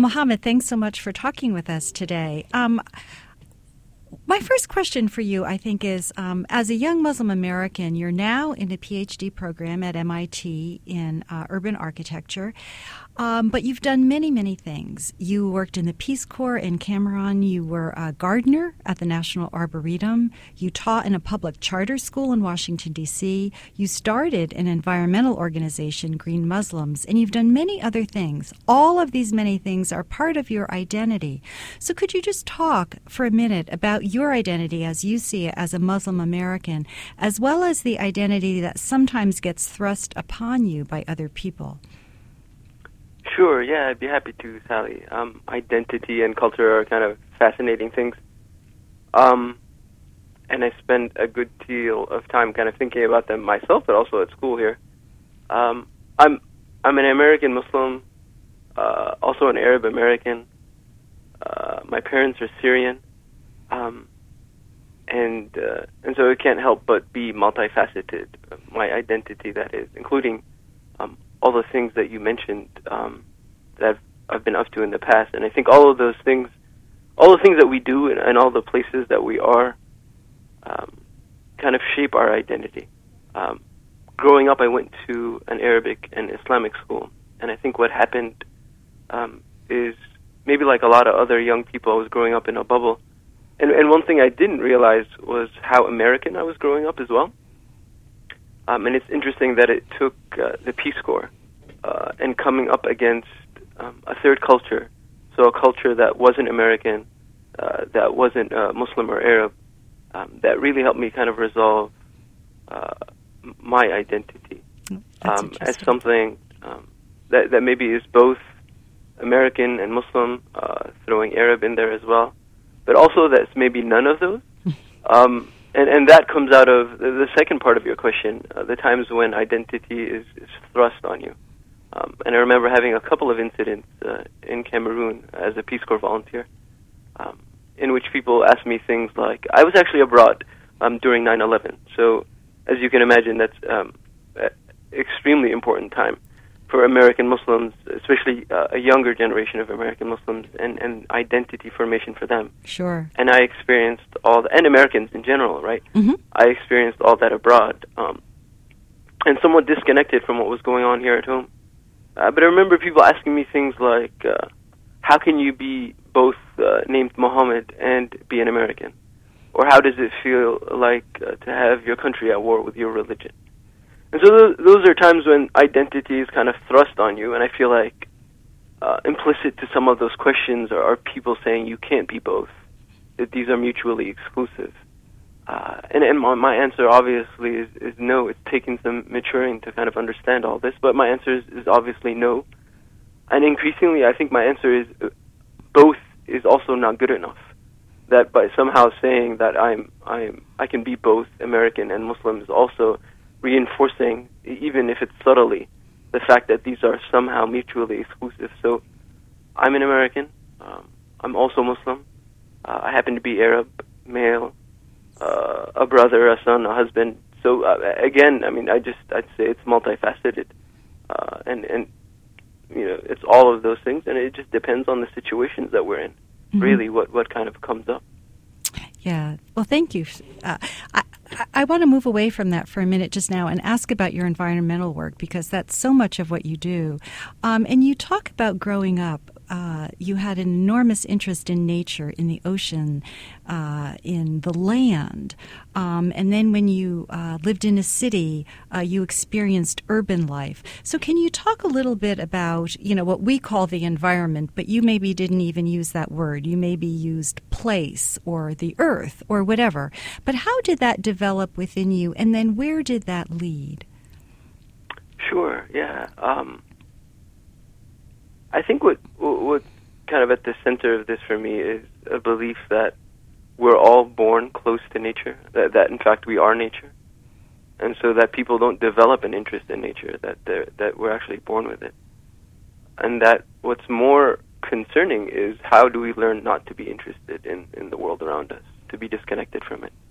Mohammed, thanks so much for talking with us today. My first question for you, I think, is as a young Muslim American, you're now in a PhD program at MIT in urban architecture, but you've done many, many things. You worked in the Peace Corps in Cameroon. You were a gardener at the National Arboretum. You taught in a public charter school in Washington, D.C. You started an environmental organization, Green Muslims, and you've done many other things. All of these many things are part of your identity. So could you just talk for a minute about your identity as you see it as a Muslim American, as well as the identity that sometimes gets thrust upon you by other people? Sure, yeah, I'd be happy to, Sally. Identity and culture are kind of fascinating things. And I spend a good deal of time kind of thinking about them myself, but also at school here. I'm an American Muslim, also an Arab American. My parents are Syrian. And so it can't help but be multifaceted, my identity, that is, including all the things that you mentioned that I've been up to in the past. And I think all of those things, all the things that we do and all the places that we are kind of shape our identity. Growing up, I went to an Arabic and Islamic school, and I think what happened is maybe like a lot of other young people, I was growing up in a bubble. And one thing I didn't realize was how American I was growing up as well. And it's interesting that it took the Peace Corps and coming up against a third culture, so a culture that wasn't American, that wasn't Muslim or Arab, that really helped me kind of resolve my identity as something that maybe is both American and Muslim, throwing Arab in there as well, but also that's maybe none of those. And that comes out of the second part of your question, the times when identity is thrust on you. And I remember having a couple of incidents in Cameroon as a Peace Corps volunteer, in which people asked me things like, I was actually abroad during 9/11, so as you can imagine, that's an extremely important time for American Muslims, especially a younger generation of American Muslims, and identity formation for them. Sure. And I experienced and Americans in general, right? Mm-hmm. I experienced all that abroad, and somewhat disconnected from what was going on here at home. But I remember people asking me things like, how can you be both named Muhammad and be an American? Or how does it feel like to have your country at war with your religion? And so those are times when identity is kind of thrust on you, and I feel like implicit to some of those questions are people saying you can't be both, that these are mutually exclusive. And my answer obviously is no. It's taken some maturing to kind of understand all this, but my answer is obviously no. And increasingly, I think my answer is both is also not good enough. That by somehow saying that I can be both American and Muslim is also reinforcing, even if it's subtly, the fact that these are somehow mutually exclusive. So I'm an American. I'm also Muslim. I happen to be Arab, male, a brother, a son, a husband. So again, I mean, I'd say it's multifaceted, and you know, it's all of those things, and it just depends on the situations that we're in. Mm-hmm. Really, what kind of comes up. Yeah. Well, thank you. I want to move away from that for a minute just now and ask about your environmental work, because that's so much of what you do. And you talk about growing up. You had an enormous interest in nature, in the ocean, in the land. And then when you lived in a city, you experienced urban life. So can you talk a little bit about, you know, what we call the environment, but you maybe didn't even use that word. You maybe used place or the earth or whatever. But how did that develop within you, and then where did that lead? Sure, yeah. I think what kind of at the center of this for me is a belief that we're all born close to nature, that in fact we are nature, and so that people don't develop an interest in nature, that we're actually born with it. And that what's more concerning is how do we learn not to be interested in the world around us, to be disconnected from it.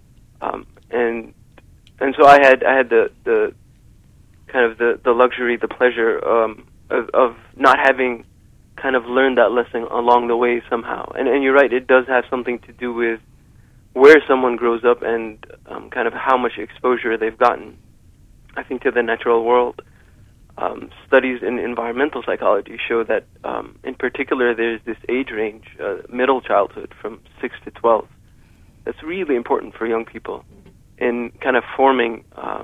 And so I had the kind of the luxury, the pleasure of not having kind of learned that lesson along the way somehow. And you're right, it does have something to do with where someone grows up and kind of how much exposure they've gotten, I think, to the natural world. Studies in environmental psychology show that, in particular, there's this age range, middle childhood, from 6 to 12. That's really important for young people in kind of forming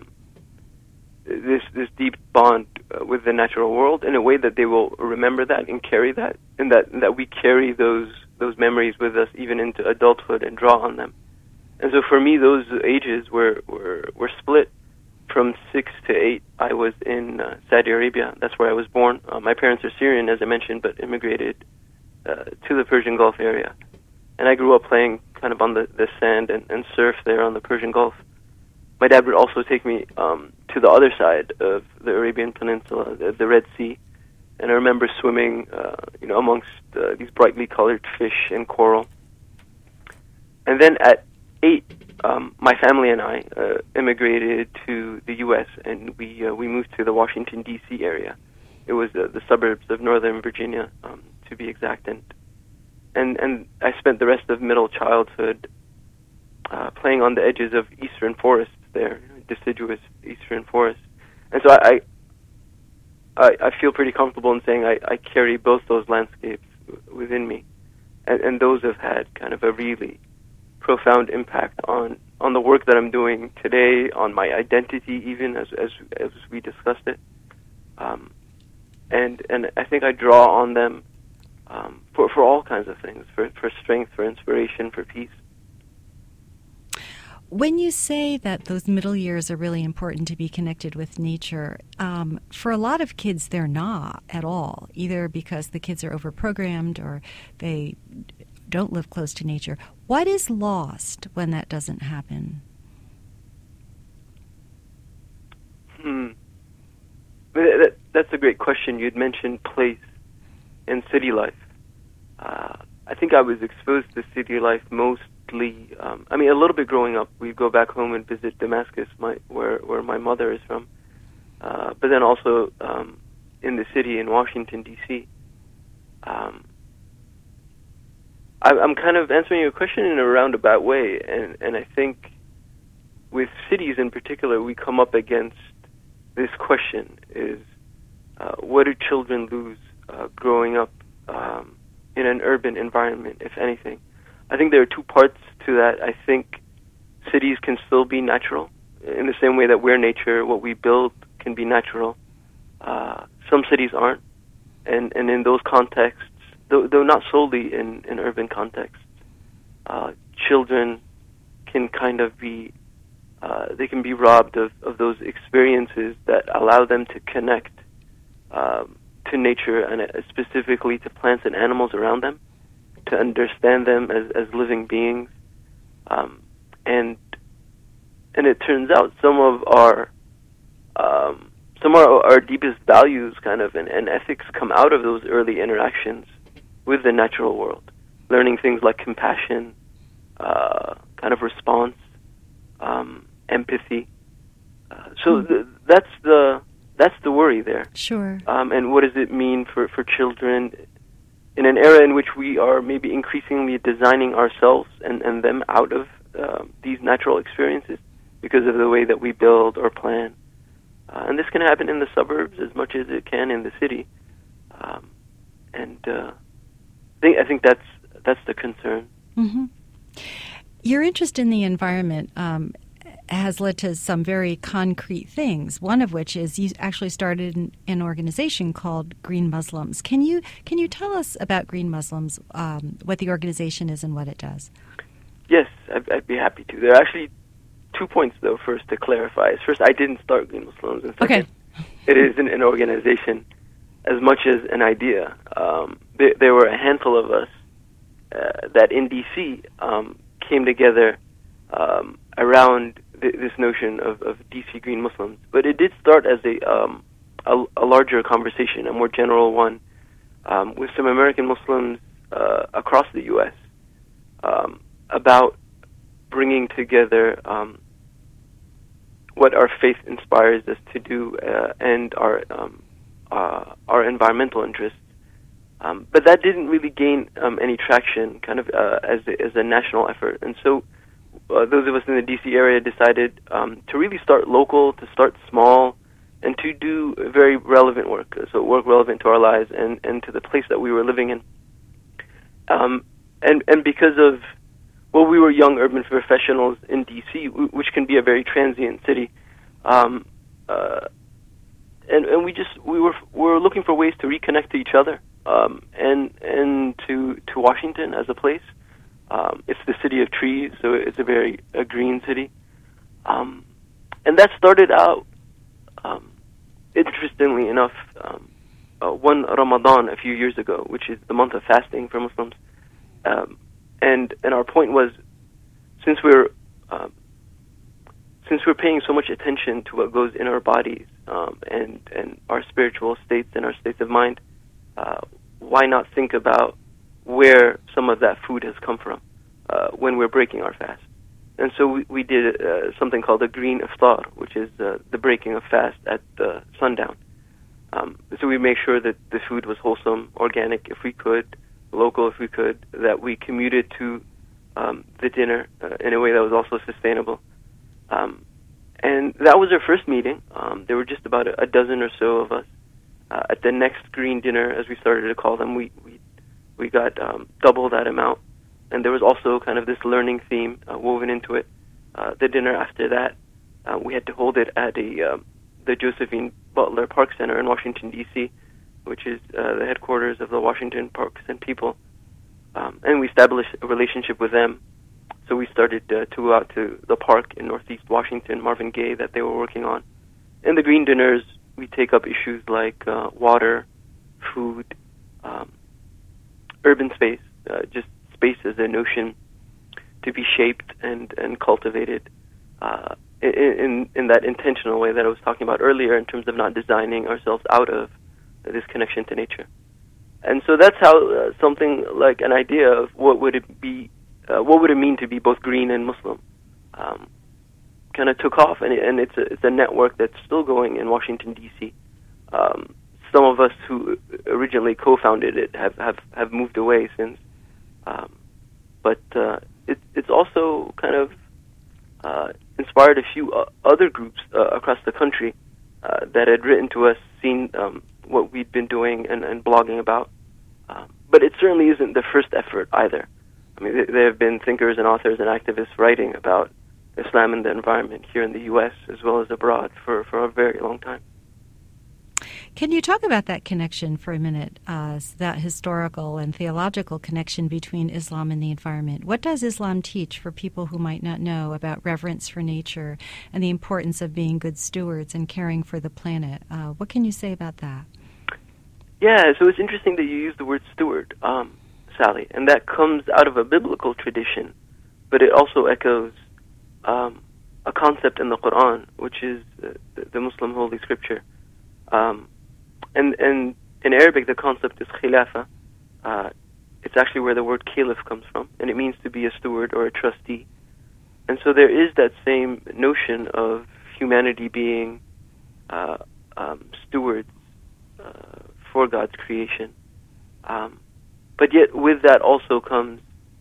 this deep bond with the natural world in a way that they will remember that and carry that, and that we carry those memories with us even into adulthood and draw on them. And so for me, those ages were split. From 6 to 8, I was in Saudi Arabia. That's where I was born. My parents are Syrian, as I mentioned, but immigrated to the Persian Gulf area. And I grew up playing kind of on the sand and surf there on the Persian Gulf. My dad would also take me to the other side of the Arabian Peninsula, the Red Sea. And I remember swimming, amongst these brightly colored fish and coral. And then at 8, my family and I immigrated to the U.S. and we moved to the Washington, D.C. area. It was the suburbs of Northern Virginia, to be exact. And I spent the rest of middle childhood playing on the edges of eastern forests there, deciduous eastern forests. And so I feel pretty comfortable in saying I carry both those landscapes within me. And those have had kind of a really profound impact on the work that I'm doing today, on my identity, even as we discussed it, and I think I draw on them for all kinds of things, for strength, for inspiration, for peace. When you say that those middle years are really important to be connected with nature, for a lot of kids they're not at all, either because the kids are overprogrammed or they don't live close to nature. What is lost when that doesn't happen? That's a great question. You'd mentioned place and city life. I think I was exposed to city life mostly, a little bit growing up. We'd go back home and visit Damascus, where my mother is from, but then also in the city in Washington, D.C. I'm kind of answering your question in a roundabout way, and I think with cities in particular, we come up against this question, is what do children lose growing up in an urban environment, if anything? I think there are two parts to that. I think cities can still be natural, in the same way that we're nature, what we build can be natural. Some cities aren't, and in those contexts, though not solely in urban contexts, children can kind of be, they can be robbed of those experiences that allow them to connect to nature and specifically to plants and animals around them, to understand them as living beings. And it turns out some of our deepest values kind of and ethics come out of those early interactions with the natural world, learning things like compassion, kind of response, empathy. That's the worry there. Sure. And what does it mean for children in an era in which we are maybe increasingly designing ourselves and them out of these natural experiences because of the way that we build or plan? And this can happen in the suburbs as much as it can in the city. I think that's the concern. Mm-hmm. Your interest in the environment has led to some very concrete things. One of which is you actually started an organization called Green Muslims. Can you tell us about Green Muslims, what the organization is and what it does? Yes, I'd be happy to. There are actually 2 points, though, first to clarify. First, I didn't start Green Muslims. And second, it isn't an organization as much as an idea. There were a handful of us that in D.C. Came together around this notion of D.C. Green Muslims. But it did start as a larger conversation, a more general one, with some American Muslims across the U.S. About bringing together what our faith inspires us to do and our environmental interests But that didn't really gain any traction kind of as a national effort. And so those of us in the D.C. area decided to really start local, to start small, and to do very relevant work, so work relevant to our lives and to the place that we were living in. And because of, well, we were young urban professionals in D.C., which can be a very transient city, and we were looking for ways to reconnect to each other, and to Washington as a place. It's the city of trees, so it's a very green city, and that started out, interestingly enough, one Ramadan a few years ago, which is the month of fasting for Muslims, and our point was, since we're paying so much attention to what goes in our bodies, and our spiritual states and our states of mind, why not think about where some of that food has come from when we're breaking our fast? And so we did something called a green iftar, which is the breaking of fast at sundown. So we make sure that the food was wholesome, organic if we could, local if we could, that we commuted to the dinner in a way that was also sustainable. And that was our first meeting. There were just about a dozen or so of us. At the next green dinner, as we started to call them, we got double that amount. And there was also kind of this learning theme woven into it. The dinner after that, we had to hold it at the Josephine Butler Park Center in Washington, D.C., which is the headquarters of the Washington Parks and People. And we established a relationship with them. So we started to go out to the park in Northeast Washington, Marvin Gaye, that they were working on. In the green dinners, we take up issues like water, food, urban space, just space as a notion to be shaped and cultivated in that intentional way that I was talking about earlier, in terms of not designing ourselves out of this connection to nature. And so that's how something like an idea of what would it mean to be both green and Muslim kind of took off, and it's a network that's still going in Washington, D.C. Some of us who originally co-founded it have moved away since, but it's also kind of inspired a few other groups across the country that had written to us, seen what we'd been doing and blogging about. But it certainly isn't the first effort either. I mean, there have been thinkers and authors and activists writing about Islam and the environment here in the U.S. as well as abroad for a very long time. Can you talk about that connection for a minute, that historical and theological connection between Islam and the environment? What does Islam teach for people who might not know about reverence for nature and the importance of being good stewards and caring for the planet? What can you say about that? Yeah, so it's interesting that you use the word steward, Sally, and that comes out of a biblical tradition, but it also echoes a concept in the Quran, which is the Muslim Holy Scripture. And in Arabic, the concept is khilafa. It's actually where the word caliph comes from, and it means to be a steward or a trustee. And so there is that same notion of humanity being stewards for God's creation. But yet with that also comes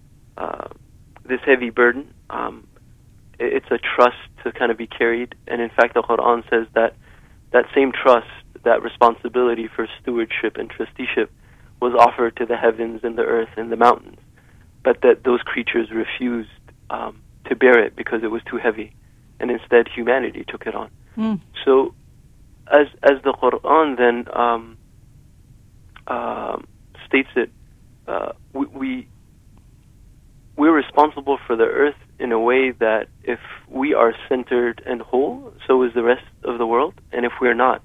this heavy burden. It's a trust to kind of be carried. And in fact, the Quran says that same trust, that responsibility for stewardship and trusteeship, was offered to the heavens and the earth and the mountains, but that those creatures refused to bear it because it was too heavy, and instead humanity took it on. So as the Quran then states it, we're responsible for the earth in a way that if we are centered and whole, so is the rest of the world, and if we're not,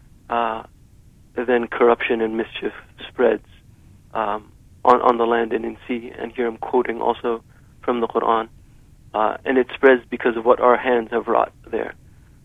then corruption and mischief spreads on the land and in sea. And here I'm quoting also from the Quran, and it spreads because of what our hands have wrought there.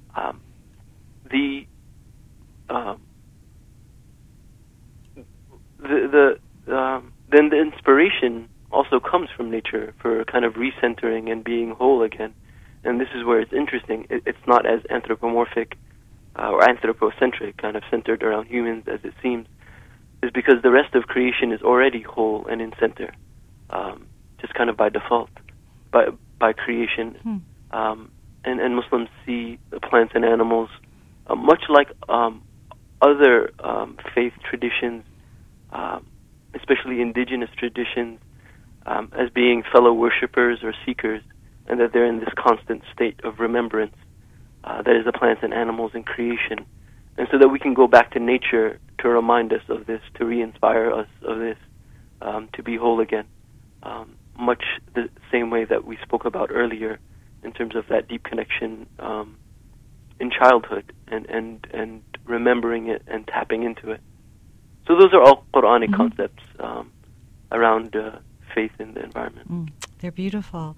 Then the inspiration also comes from nature for kind of recentering and being whole again. And this is where it's interesting. It's not as anthropomorphic or anthropocentric, kind of centered around humans as it seems. is because the rest of creation is already whole and in center, just kind of by default, by creation. And Muslims see the plants and animals much like other faith traditions, especially indigenous traditions, as being fellow worshippers or seekers, and that they're in this constant state of remembrance that is the plants and animals in creation. And so that we can go back to nature to remind us of this, to re-inspire us of this, to be whole again. Much the same way that we spoke about earlier in terms of that deep connection in childhood and remembering it and tapping into it. So those are all Quranic concepts around faith in the environment. They're beautiful.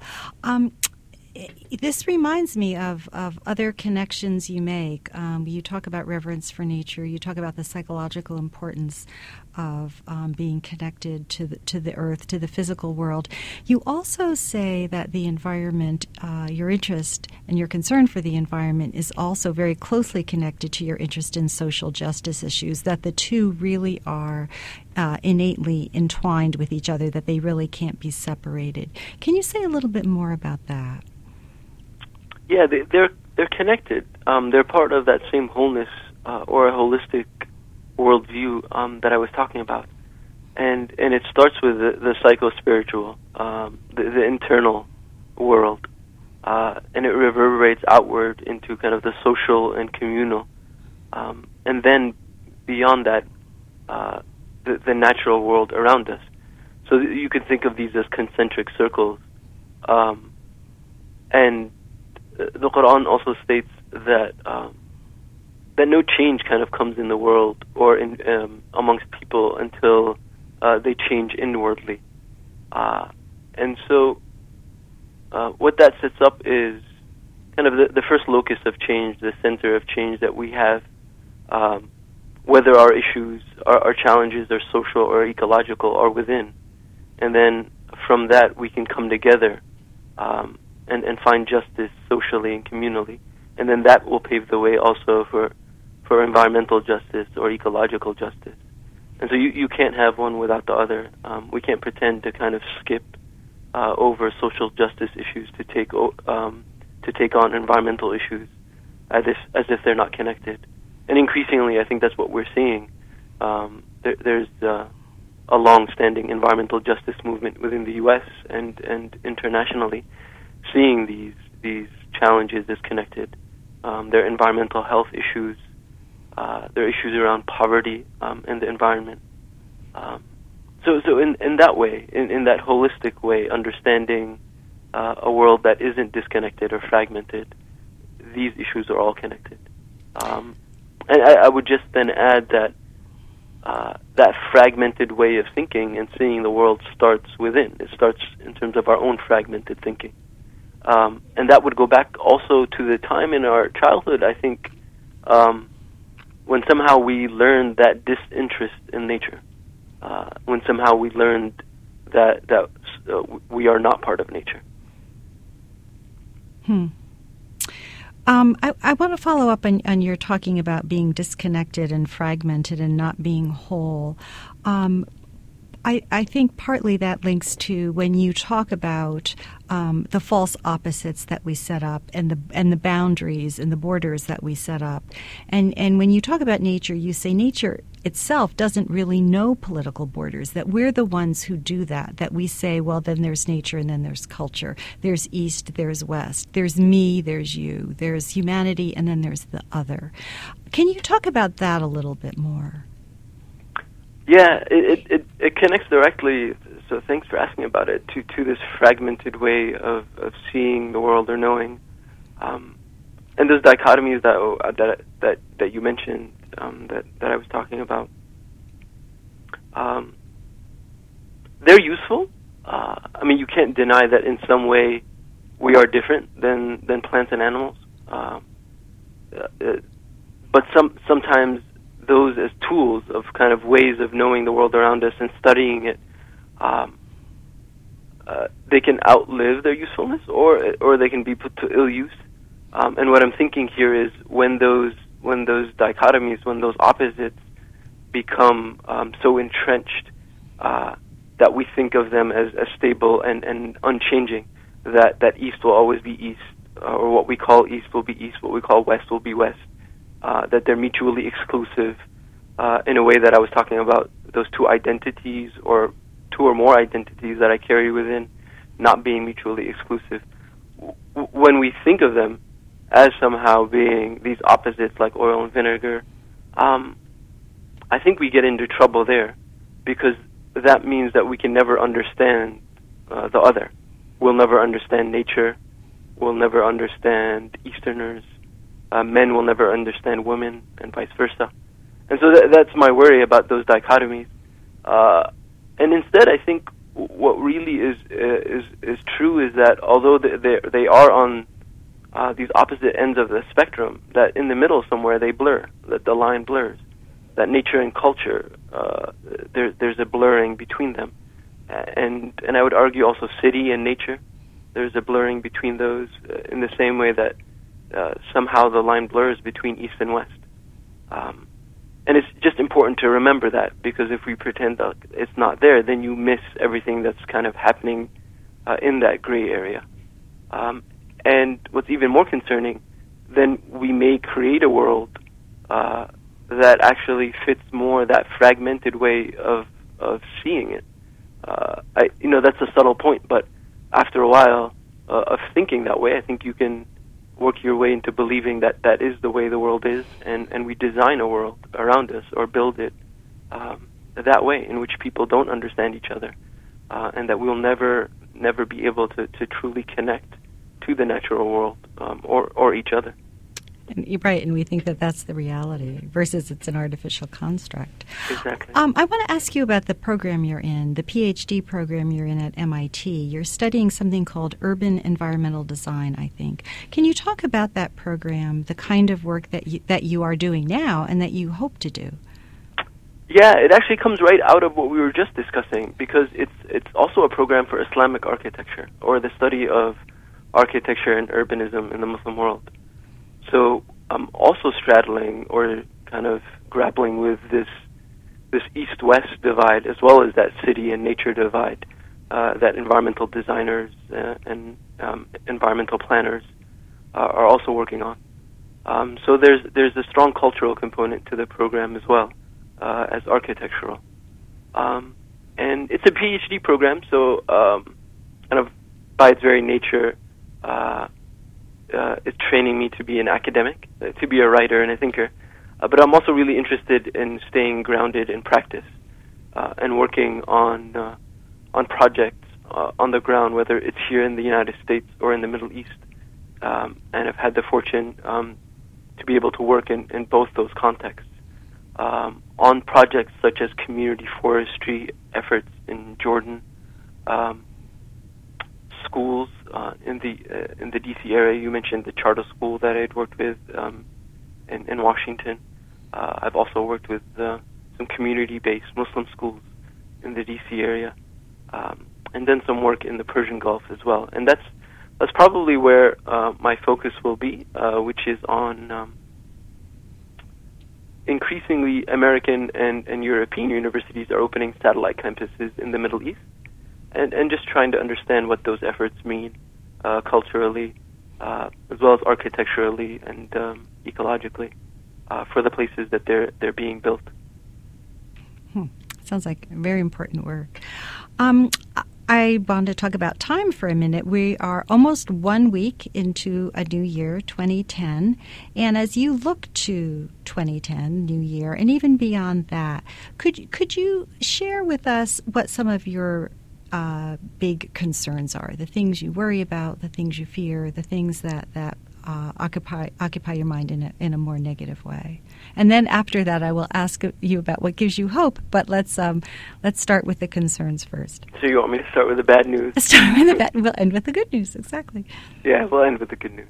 This reminds me of other connections you make. You talk about reverence for nature. You talk about the psychological importance of being connected to the earth, to the physical world. You also say that the environment, your interest and your concern for the environment is also very closely connected to your interest in social justice issues, that the two really are innately entwined with each other, that they really can't be separated. Can you say a little bit more about that? Yeah, they're connected. They're part of that same wholeness or a holistic worldview that I was talking about, and it starts with the psycho-spiritual, the internal world, and it reverberates outward into kind of the social and communal, and then beyond that, the natural world around us. So you could think of these as concentric circles, and the Quran also states that that no change kind of comes in the world or in amongst people until they change inwardly, and so what that sets up is kind of the first locus of change, the center of change that we have, whether our issues, our challenges are social or ecological, are within, and then from that we can come together and find justice socially and communally, and then that will pave the way also for environmental justice or ecological justice. And so you can't have one without the other. We can't pretend to kind of skip over social justice issues to take on environmental issues as if they're not connected. And increasingly, I think that's what we're seeing. There's a long-standing environmental justice movement within the U.S. and internationally, seeing these challenges as connected. Their environmental health issues, their issues around poverty and the environment. So in that way, in that holistic way, understanding a world that isn't disconnected or fragmented, these issues are all connected. And I would just then add that that fragmented way of thinking and seeing the world starts within. It starts in terms of our own fragmented thinking. And that would go back also to the time in our childhood, I think, when somehow we learned that disinterest in nature, when somehow we learned that we are not part of nature. I want to follow up on your talking about being disconnected and fragmented and not being whole. I think partly that links to when you talk about the false opposites that we set up and the boundaries and the borders that we set up. And when you talk about nature, you say nature itself doesn't really know political borders, that we're the ones who do that we say, well, then there's nature and then there's culture. There's east, there's west. There's me, there's you. There's humanity, and then there's the other. Can you talk about that a little bit more? Yeah, it connects directly, so thanks for asking about it, to this fragmented way of seeing the world or knowing. And those dichotomies that you mentioned, that I was talking about, they're useful. I mean, you can't deny that in some way we are different than plants and animals. But sometimes those as tools of kind of ways of knowing the world around us and studying it, they can outlive their usefulness, or they can be put to ill use. And what I'm thinking here is when those dichotomies, when those opposites become so entrenched that we think of them as stable and unchanging, that East will always be East, or what we call East will be East, what we call West will be West, that they're mutually exclusive in a way that I was talking about, those two identities or two or more identities that I carry within not being mutually exclusive. When we think of them as somehow being these opposites like oil and vinegar, I think we get into trouble there, because that means that we can never understand the other. We'll never understand nature. We'll never understand Easterners. Men will never understand women, and vice versa. And so that's my worry about those dichotomies. And instead, I think what really is true is that although they are on these opposite ends of the spectrum, that in the middle somewhere they blur, that the line blurs, that nature and culture, there's a blurring between them. And I would argue also city and nature, there's a blurring between those in the same way that somehow the line blurs between East and West. And it's just important to remember that, because if we pretend that it's not there, then you miss everything that's kind of happening in that gray area. And what's even more concerning, then we may create a world that actually fits more that fragmented way of seeing it. That's a subtle point, but after a while of thinking that way, I think you can work your way into believing that that is the way the world is, and we design a world around us or build it that way, in which people don't understand each other, and that we'll never be able to truly connect to the natural world or each other. Right, and we think that that's the reality versus it's an artificial construct. Exactly. I want to ask you about the program you're in, the PhD program you're in at MIT. You're studying something called urban environmental design, I think. Can you talk about that program, the kind of work that you are doing now and that you hope to do? Yeah, it actually comes right out of what we were just discussing, because it's also a program for Islamic architecture, or the study of architecture and urbanism in the Muslim world. So I'm also straddling or kind of grappling with this east-west divide, as well as that city and nature divide that environmental designers and environmental planners are also working on. So there's a strong cultural component to the program as well as architectural. And it's a PhD program, so kind of by its very nature, it's training me to be an academic, to be a writer and a thinker. But I'm also really interested in staying grounded in practice and working on projects on the ground, whether it's here in the United States or in the Middle East. And I've had the fortune to be able to work in both those contexts. On projects such as community forestry efforts in Jordan, schools in the D.C. area. You mentioned the charter school that I'd worked with in Washington. I've also worked with some community-based Muslim schools in the D.C. area, and then some work in the Persian Gulf as well. And that's probably where my focus will be, which is on increasingly American and European universities are opening satellite campuses in the Middle East, and just trying to understand what those efforts mean culturally, as well as architecturally and ecologically for the places that they're being built. Sounds like very important work. I want to talk about time for a minute. We are almost 1 week into a new year, 2010. And as you look to 2010, new year, and even beyond that, could you share with us what some of your big concerns are, the things you worry about, the things you fear, the things that occupy your mind in a more negative way? And then after that, I will ask you about what gives you hope. But let's start with the concerns first. So you want me to start with the bad news? Start with the bad. We'll end with the good news. Exactly. Yeah, we'll end with the good news.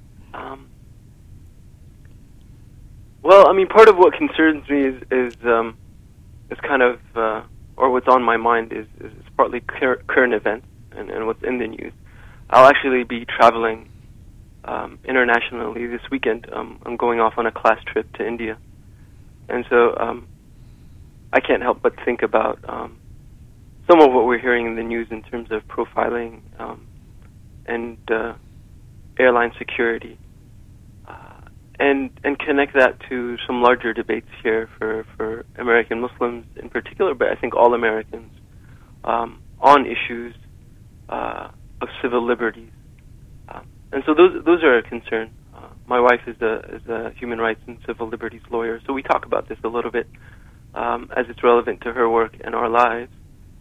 Well, I mean, part of what concerns me is kind of, or what's on my mind is partly current events and what's in the news. I'll actually be traveling internationally this weekend. I'm going off on a class trip to India. And so I can't help but think about some of what we're hearing in the news in terms of profiling and airline security, and connect that to some larger debates here for American Muslims in particular, but I think all Americans, on issues of civil liberties. And so those are a concern. My wife is a human rights and civil liberties lawyer, so we talk about this a little bit as it's relevant to her work and our lives.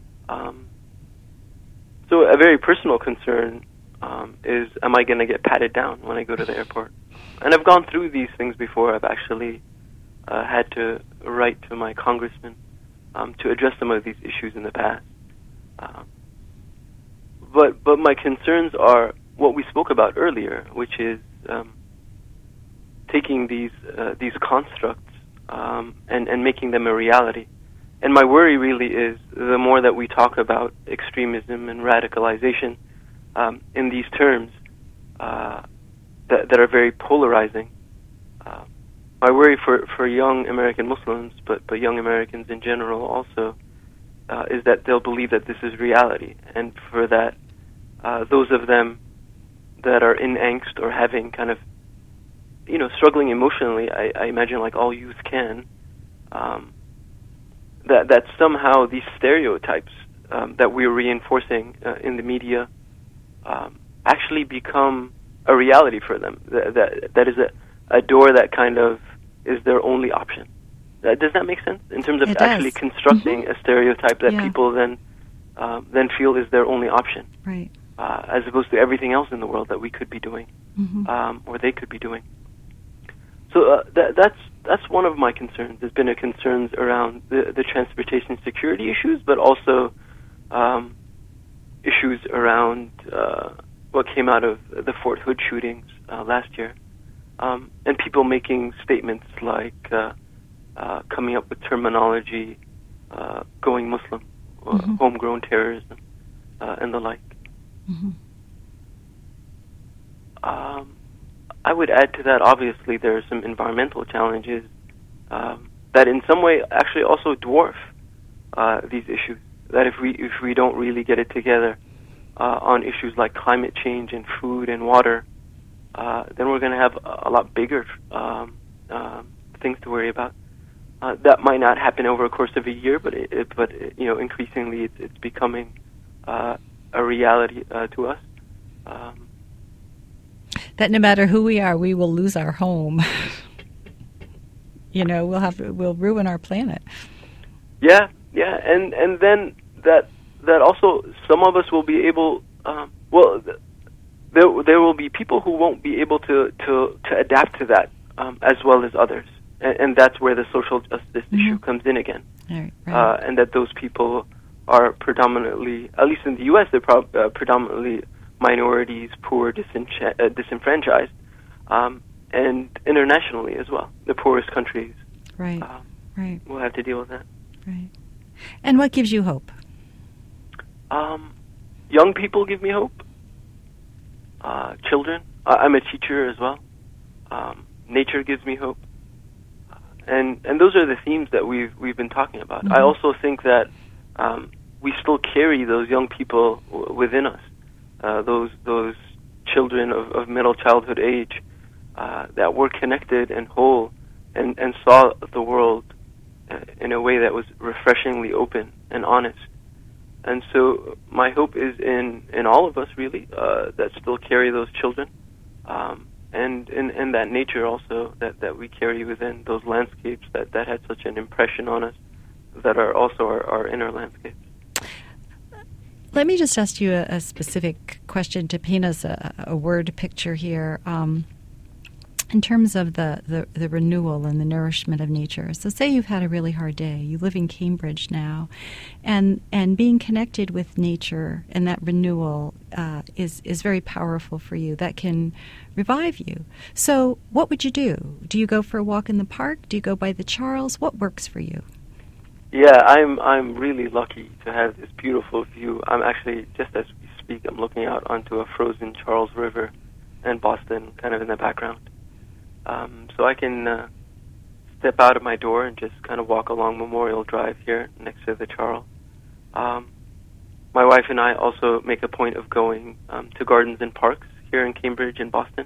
So a very personal concern is, am I going to get patted down when I go to the airport? And I've gone through these things before. I've actually had to write to my congressman to address some of these issues in the past. But my concerns are what we spoke about earlier, which is taking these constructs and making them a reality. And my worry really is the more that we talk about extremism and radicalization in these terms that are very polarizing. My worry for young American Muslims, but young Americans in general also, is that they'll believe that this is reality, and for that, those of them that are in angst or having kind of, struggling emotionally, I imagine like all youth can, that somehow these stereotypes that we're reinforcing in the media actually become a reality for them. That is a door that kind of is their only option. Does that make sense? In terms of actually constructing a stereotype that people then feel is their only option, right? As opposed to everything else in the world that we could be doing, or they could be doing. So that's one of my concerns. There's been a concerns around the transportation security issues, but also issues around what came out of the Fort Hood shootings last year, and people making statements like coming up with terminology, going Muslim, homegrown terrorism, and the like. I would add to that, obviously, there are some environmental challenges that in some way actually also dwarf these issues. That if we don't really get it together on issues like climate change and food and water, then we're going to have a lot bigger things to worry about. That might not happen over a course of a year, but increasingly it's becoming a reality to us. That no matter who we are, we will lose our home. We'll ruin our planet. Yeah, and then that also some of us will be able. There will be people who won't be able to adapt to that as well as others, and that's where the social justice issue comes in again. Right. And that those people are predominantly, at least in the U.S., they're predominantly minorities, poor, disenfranchised, and internationally as well. The poorest countries right. will have to deal with that. Right. And what gives you hope? Young people give me hope. Children. I'm a teacher as well. Nature gives me hope. And those are the themes that we've been talking about. I also think that we still carry those young people within us. Those children of middle childhood age that were connected and whole and saw the world in a way that was refreshingly open and honest. And so my hope is in all of us, really, that still carry those children, and in that nature also that we carry within those landscapes that had such an impression on us, that are also our inner landscapes. Let me just ask you a specific question to paint us a word picture here. In terms of the renewal and the nourishment of nature. So say you've had a really hard day. You live in Cambridge now, and being connected with nature and that renewal is very powerful for you. That can revive you. So what would you do? Do you go for a walk in the park? Do you go by the Charles? What works for you? Yeah, I'm really lucky to have this beautiful view. I'm actually, just as we speak, I'm looking out onto a frozen Charles River and Boston kind of in the background. So I can step out of my door and just kind of walk along Memorial Drive here next to the Charles. My wife and I also make a point of going to gardens and parks here in Cambridge and Boston,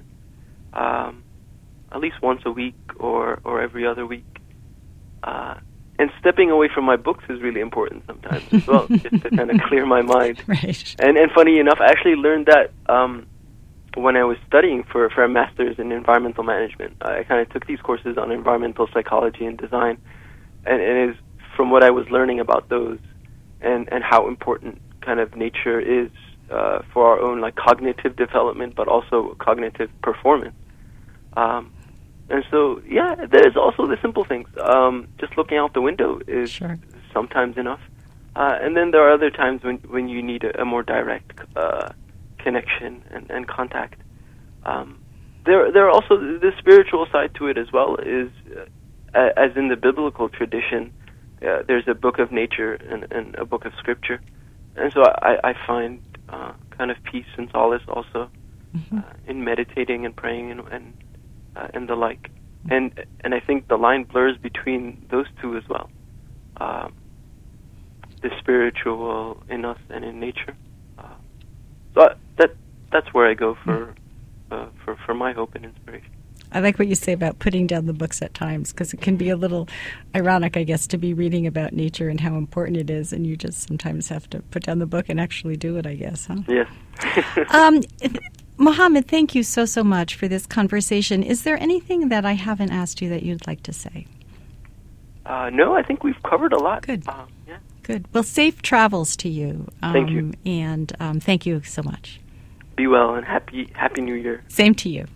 at least once a week or every other week. And stepping away from my books is really important sometimes as well, just to kind of clear my mind. Right. And funny enough, I actually learned that when I was studying for a master's in environmental management. I kind of took these courses on environmental psychology and design, and it is from what I was learning about those and how important kind of nature is for our own like cognitive development, but also cognitive performance. And so, yeah, there's also the simple things. Just looking out the window is sometimes enough. And then there are other times when you need a more direct connection and contact. There are also the spiritual side to it as well, is as in the biblical tradition, there's a book of nature and a book of scripture. And so I find kind of peace and solace also in meditating and praying and the like. And I think the line blurs between those two as well. The spiritual in us and in nature. So that's where I go for my hope and inspiration. I like what you say about putting down the books at times, because it can be a little ironic, I guess, to be reading about nature and how important it is, and you just sometimes have to put down the book and actually do it, I guess, huh? Yes. Mohammed, thank you so much for this conversation. Is there anything that I haven't asked you that you'd like to say? No, I think we've covered a lot. Good. Yeah. Good. Well, safe travels to you. Thank you. And thank you so much. Be well and happy New Year. Same to you.